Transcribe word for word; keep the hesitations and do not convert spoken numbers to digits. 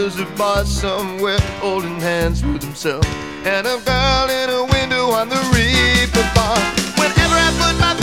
there's a boss somewhere holding hands with himself, and a girl in a window on the reaper bar. Whenever I put my